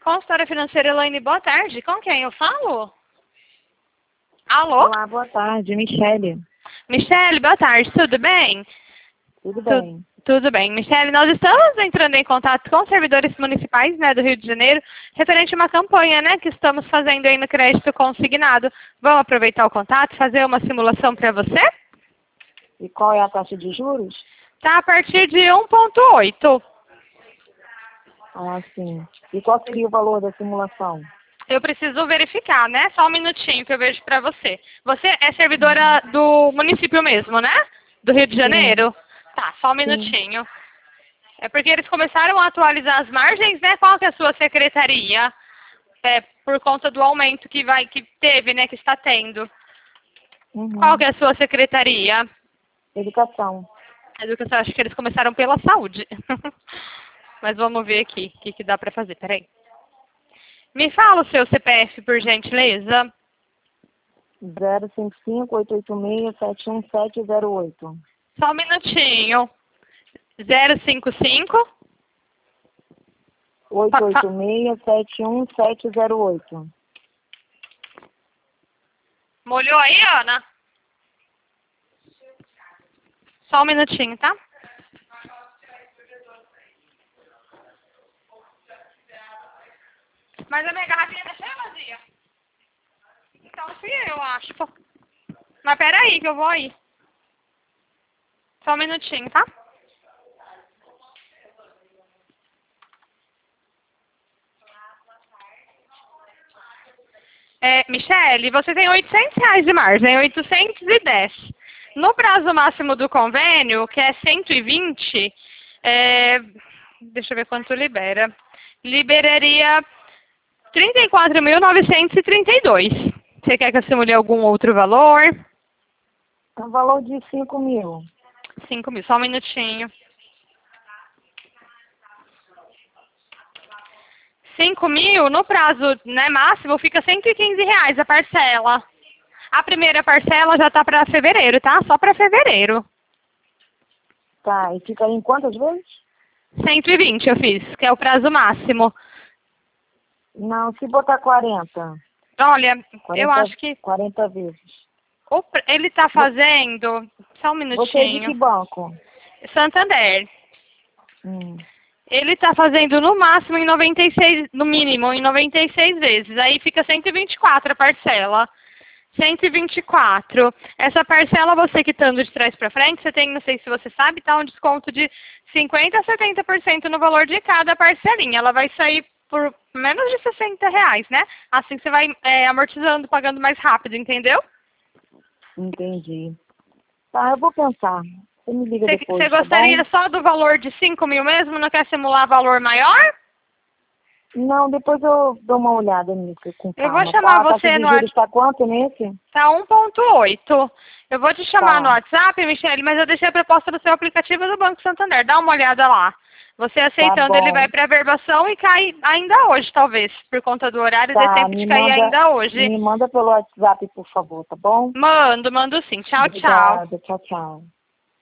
Consultora financeira Elaine, boa tarde. Com quem eu falo? Alô? Olá, boa tarde, Michele. Michele, boa tarde. Tudo bem? Tudo bem? Tudo bem. Michele, nós estamos entrando em contato com servidores municipais, né, do Rio de Janeiro, referente a uma campanha, né, que estamos fazendo aí no crédito consignado. Vamos aproveitar o contato e fazer uma simulação para você? E qual é a taxa de juros? Tá a partir de 1,8. Ah, sim. E qual seria o valor da simulação? Eu preciso verificar, né? Só um minutinho que eu vejo para você. Você é servidora do município mesmo, né? Do Rio de Janeiro? Tá, só um minutinho. É porque eles começaram a atualizar as margens, né? Qual que é a sua secretaria? É, por conta do aumento que teve, né? Que está tendo. Qual que é a sua secretaria? Educação. Educação, acho que eles começaram pela saúde. Mas vamos ver aqui o que dá para fazer. Peraí. Me fala o seu CPF, por gentileza. 055-886-71708. Só um minutinho. 055. 886-71708. Molhou aí, Ana? Só um minutinho, tá? Mas a minha garrafinha tá cheia vazia. Então fui eu acho. Mas peraí que eu vou aí. Só um minutinho, tá? Michele, você tem R$ 800 de margem, 810. No prazo máximo do convênio, que é 120, deixa eu ver quanto libera. Liberaria 34.932. Você quer que eu simule algum outro valor? É um valor de 5.000. 5.000, só um minutinho. 5.000, no prazo, né, máximo, fica R$ 115 a parcela. A primeira parcela já tá para fevereiro, tá? Só para fevereiro. Tá, e fica em quantas vezes? 120 eu fiz, que é o prazo máximo. Não, se botar 40. Olha, 40 eu acho que 40 vezes. ele tá fazendo... Só um Você é de minutinho. que banco? Santander. Hum. Ele tá fazendo no máximo em 96, no mínimo, em 96 vezes. Aí fica 124 a parcela. 124. Essa parcela, você quitando de trás para frente, você tem, não sei se você sabe, tá um desconto de 50% a 70% no valor de cada parcelinha. Ela vai sair por menos de R$ 60, né? Assim você vai amortizando, pagando mais rápido, entendeu? Entendi. Tá, eu vou pensar. Você me liga depois, Você tá gostaria bom? só do valor de 5.000 mesmo? Não quer simular valor maior? Não, depois eu dou uma olhada nisso com Eu calma. vou chamar A taxa você de no juros WhatsApp. está quanto nesse? Tá 1,8. Eu vou te chamar no Tá. WhatsApp, Michele, mas eu deixei a proposta do seu aplicativo do Banco Santander. Dá uma olhada lá. Você Tá aceitando, ele bom. vai para verbação e cai ainda hoje, talvez. Por conta do horário, dê Tá, tempo de cair ainda hoje. me manda pelo WhatsApp, por favor, tá bom? Mando sim. Tchau, tchau. Obrigada, tchau, tchau.